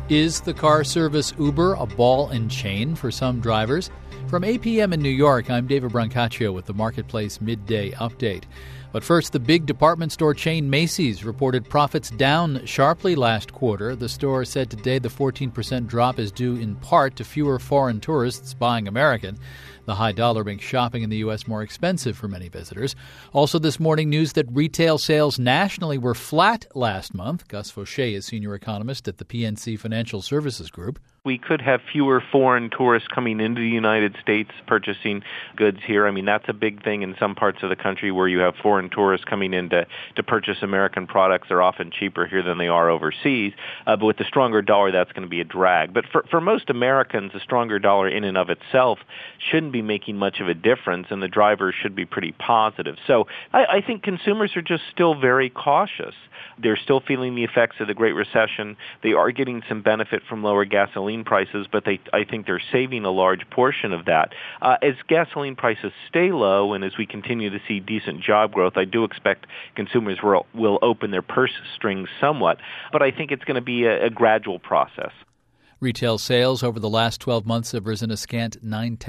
Is the car service Uber a ball and chain for some drivers? From 8 p.m. in New York, I'm David Brancaccio with the Marketplace Midday Update. But first, the big department store chain Macy's reported profits down sharply last quarter. The store said today the 14% drop is due in part to fewer foreign tourists buying American. The high dollar makes shopping in the U.S. more expensive for many visitors. Also this morning, news that retail sales nationally were flat last month. Gus Fauché is senior economist at the PNC Financial Services Group. We could have fewer foreign tourists coming into the United States purchasing goods here. I mean, that's a big thing in some parts of the country where you have foreign tourists coming in to purchase American products. They're often cheaper here than they are overseas. But with the stronger dollar, that's going to be a drag. But for most Americans, a stronger dollar in and of itself shouldn't be making much of a difference, and the drivers should be pretty positive. So I think consumers are just still very cautious. They're still feeling the effects of the Great Recession. They are getting some benefit from lower gasoline prices, but I think they're saving a large portion of that. As gasoline prices stay low and as we continue to see decent job growth, I do expect consumers will open their purse strings somewhat, but I think it's going to be a gradual process. Retail sales over the last 12 months have risen a scant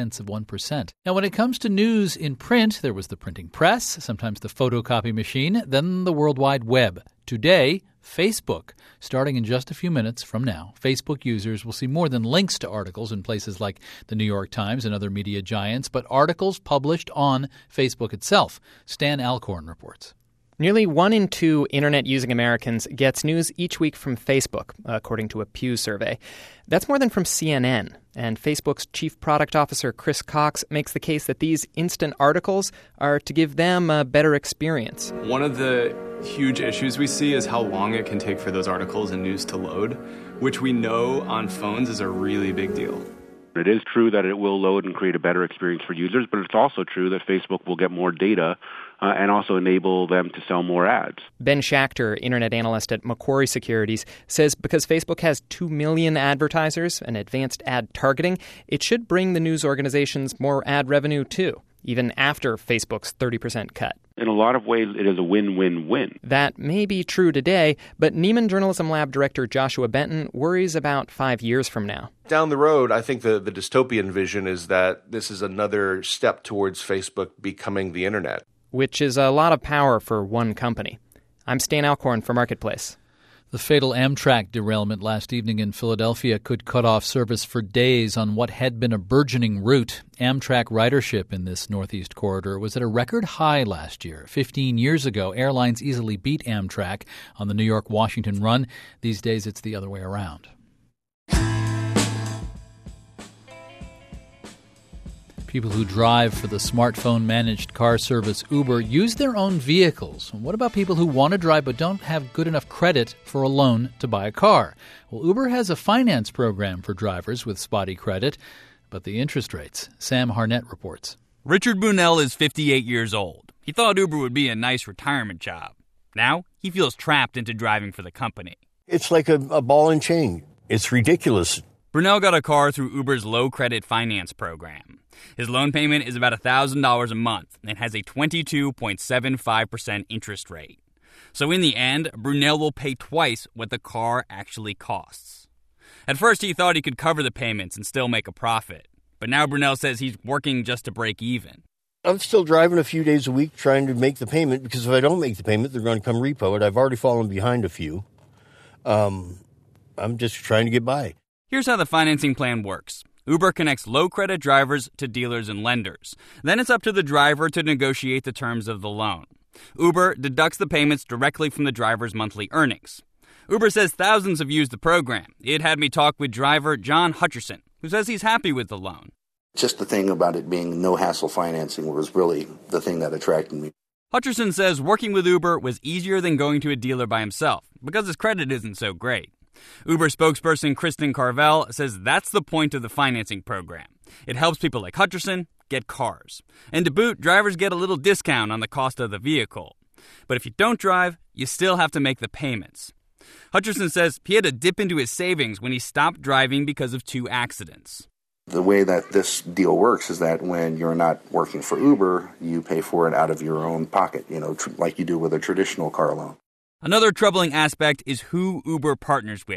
0.9%. Now, when it comes to news in print, there was the printing press, sometimes the photocopy machine, then the World Wide Web. Today, Facebook. Starting in just a few minutes from now, Facebook users will see more than links to articles in places like the New York Times and other media giants, but articles published on Facebook itself. Stan Alcorn reports. Nearly 1 in 2 internet-using Americans gets news each week from Facebook, according to a Pew survey. That's more than from CNN. And Facebook's chief product officer, Chris Cox, makes the case that these instant articles are to give them a better experience. One of the huge issues we see is how long it can take for those articles and news to load, which we know on phones is a really big deal. It is true that it will load and create a better experience for users, but it's also true that Facebook will get more data and also enable them to sell more ads. Ben Schachter, internet analyst at Macquarie Securities, says because Facebook has 2 million advertisers and advanced ad targeting, it should bring the news organizations more ad revenue too, even after Facebook's 30% cut. In a lot of ways, it is a win-win-win. That may be true today, but Neiman Journalism Lab director Joshua Benton worries about 5 years from now. Down the road, I think the dystopian vision is that this is another step towards Facebook becoming the internet. Which is a lot of power for one company. I'm Stan Alcorn for Marketplace. The fatal Amtrak derailment last evening in Philadelphia could cut off service for days on what had been a burgeoning route. Amtrak ridership in this northeast corridor was at a record high last year. 15 years ago, airlines easily beat Amtrak on the New York-Washington run. These days, it's the other way around. People who drive for the smartphone-managed car service Uber use their own vehicles. What about people who want to drive but don't have good enough credit for a loan to buy a car? Well, Uber has a finance program for drivers with spotty credit, but the interest rates. Sam Harnett reports. Richard Brunel is 58 years old. He thought Uber would be a nice retirement job. Now he feels trapped into driving for the company. It's like a ball and chain. It's ridiculous. Brunel got a car through Uber's low-credit finance program. His loan payment is about $1,000 a month and has a 22.75% interest rate. So in the end, Brunel will pay twice what the car actually costs. At first, he thought he could cover the payments and still make a profit. But now Brunel says he's working just to break even. I'm still driving a few days a week trying to make the payment, because if I don't make the payment, they're going to come repo it. I've already fallen behind a few. I'm just trying to get by. Here's how the financing plan works. Uber connects low-credit drivers to dealers and lenders. Then it's up to the driver to negotiate the terms of the loan. Uber deducts the payments directly from the driver's monthly earnings. Uber says thousands have used the program. It had me talk with driver John Hutcherson, who says he's happy with the loan. Just the thing about it being no-hassle financing was really the thing that attracted me. Hutcherson says working with Uber was easier than going to a dealer by himself because his credit isn't so great. Uber spokesperson Kristen Carvel says that's the point of the financing program. It helps people like Hutcherson get cars. And to boot, drivers get a little discount on the cost of the vehicle. But if you don't drive, you still have to make the payments. Hutcherson says he had to dip into his savings when he stopped driving because of 2 accidents. The way that this deal works is that when you're not working for Uber, you pay for it out of your own pocket, like you do with a traditional car loan. Another troubling aspect is who Uber partners with.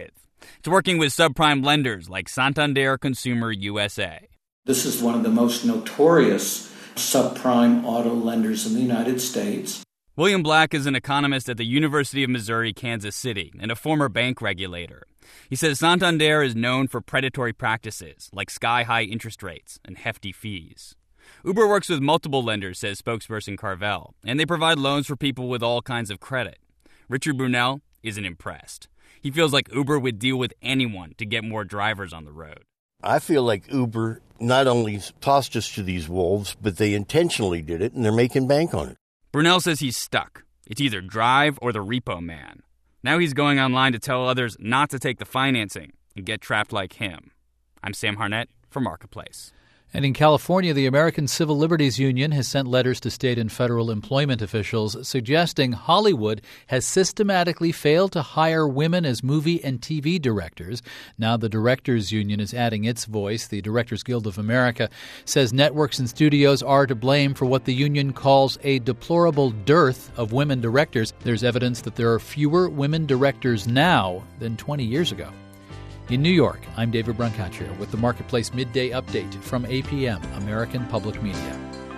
It's working with subprime lenders like Santander Consumer USA. This is one of the most notorious subprime auto lenders in the United States. William Black is an economist at the University of Missouri, Kansas City, and a former bank regulator. He says Santander is known for predatory practices like sky-high interest rates and hefty fees. Uber works with multiple lenders, says spokesperson Carvel, and they provide loans for people with all kinds of credit. Richard Brunel isn't impressed. He feels like Uber would deal with anyone to get more drivers on the road. I feel like Uber not only tossed us to these wolves, but they intentionally did it, and they're making bank on it. Brunel says he's stuck. It's either Drive or the repo man. Now he's going online to tell others not to take the financing and get trapped like him. I'm Sam Harnett for Marketplace. And in California, the American Civil Liberties Union has sent letters to state and federal employment officials suggesting Hollywood has systematically failed to hire women as movie and TV directors. Now the Directors Union is adding its voice. The Directors Guild of America says networks and studios are to blame for what the union calls a deplorable dearth of women directors. There's evidence that there are fewer women directors now than 20 years ago. In New York, I'm David Brancaccio with the Marketplace Midday Update from APM, American Public Media.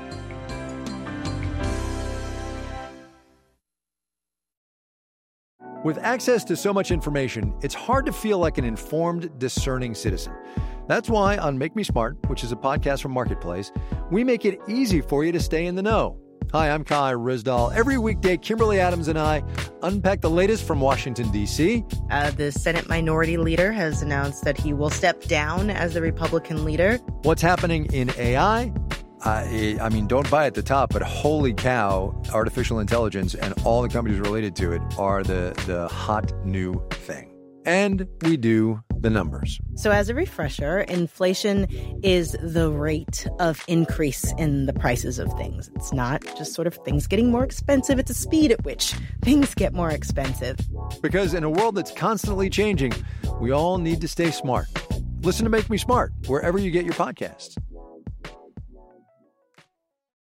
With access to so much information, it's hard to feel like an informed, discerning citizen. That's why on Make Me Smart, which is a podcast from Marketplace, we make it easy for you to stay in the know. Hi, I'm Kai Rizdal. Every weekday, Kimberly Adams and I unpack the latest from Washington, D.C. The Senate Minority Leader has announced that he will step down as the Republican leader. What's happening in AI? I mean, don't buy at the top, but holy cow, artificial intelligence and all the companies related to it are the hot new thing. And we do the numbers. So as a refresher, inflation is the rate of increase in the prices of things. It's not just sort of things getting more expensive. It's the speed at which things get more expensive. Because in a world that's constantly changing, we all need to stay smart. Listen to Make Me Smart wherever you get your podcasts.